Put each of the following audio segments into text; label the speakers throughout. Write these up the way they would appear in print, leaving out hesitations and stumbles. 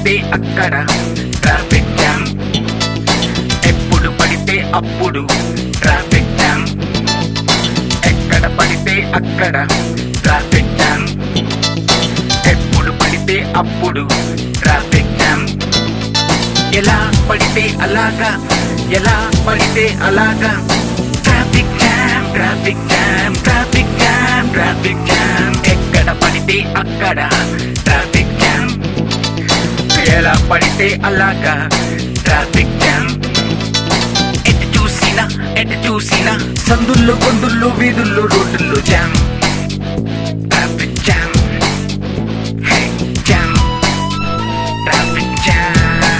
Speaker 1: పడితే అక్కడ traffic jam, ఎప్పుడు పడితే అప్పుడు ట్రాఫిక్ జామ్, ఎక్కడ పడితే అక్కడ ట్రాఫిక్ జామ్, ఎప్పుడు పడితే అప్పుడు ట్రాఫిక్ జామ్. ఎలా పడితే అలాగా, ఎలా పడితే అలాగా traffic jam, traffic jam, traffic jam, traffic jam, ఎక్కడ పడితే అక్కడ ట్రాఫిక్ జామ్, ఎలా పడితే అలాగా ట్రాఫిక్ జామ్. ఎటు చూసినా సందుల్లో కొందుల్లో వీధుల్లో రోడ్డుల్లో జామ్, ట్రాఫిక్ జామ్, హే జామ్, ట్రాఫిక్ జామ్.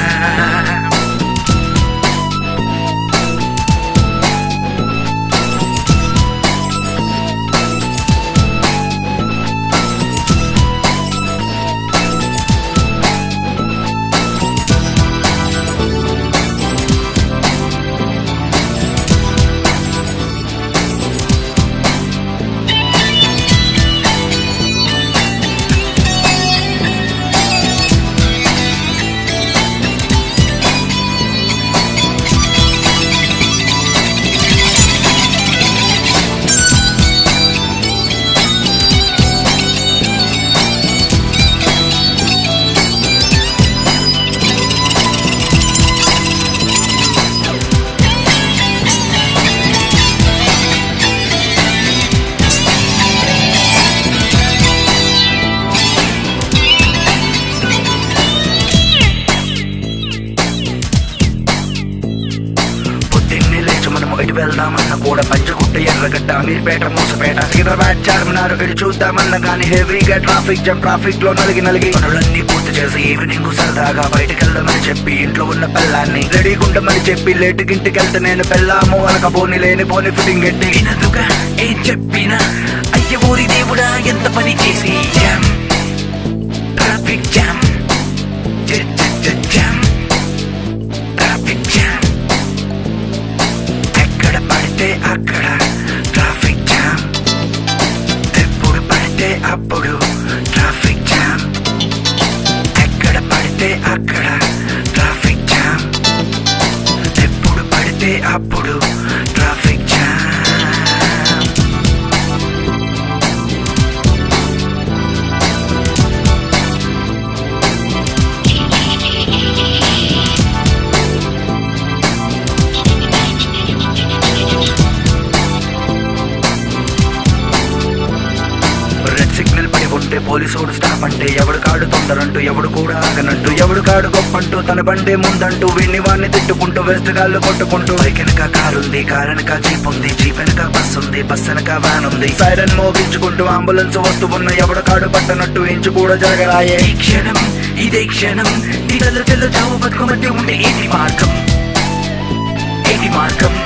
Speaker 1: ఎటు వెళ్దామన్న కూడా పంచగుట్ట ఎర్రగడ్డ మీర్పేట మూసపేట హైదరాబాద్ చార్మినార్ ఎటు చూద్దామన్నా కానీ హెవీగా ట్రాఫిక్ జామ్, ట్రాఫిక్ లో నలిగి పనులన్నీ పూర్తి చేసి ఈవినింగ్ సరదాగా బయటకెళ్దామని చెప్పి ఇంట్లో ఉన్న పిల్లాన్ని రెడీగుండమని చెప్పి లేటుగింటికి వెళ్తే నేను పెళ్ళాము అనక పోని లేని పోని ఫిట్టింగ్ ఎట్టి వినదుగా ఏం చెప్పినా అయ్య ఊరి దేవుడా ఎంత పని చేసి jam, traffic jam, jam, traffic jam, పడితే అక్కడ ట్రాఫిక్ జామ్, ఎప్పుడు పడితే అప్పుడు ట్రాఫిక్ జామ్, ఎక్కడ పడితే అక్కడ ట్రాఫిక్ జామ్, ఎప్పుడు పడితే అప్పుడు ట్రాఫిక్ జామ్. సిగ్నల్ పడి ఉంటే పోలీసోడు స్టాప్ అంటే ఎవడు కాడు తొందరంటూ ఎవడు కూడా ఆగనంటూ ఎవడు కాడు గొప్పంటూ తన బండే ముందంటూ వీణ్ణి వాణ్ణి తిట్టుకుంటూ వెస్ట్ గాళ్ళు కొట్టుకుంటూ బైక్ వెనక కారు ఉంది, కారు వెనక జీప్ ఉంది, జీప్ వెనక బస్ ఉంది, బస్ వెనక వ్యాన్ ఉంది, సైరన్ మోగించుకుంటూ అంబులెన్స్ వస్తువున్న ఎవడు కాడు పట్టనట్టు ఇంచు కూడా జరగరాయే. ఈ క్షణం ఇదే క్షణం నీ తెల్ల చావు బతుకమంటే ఉండే ఏది మార్గం, ఏది మార్గం,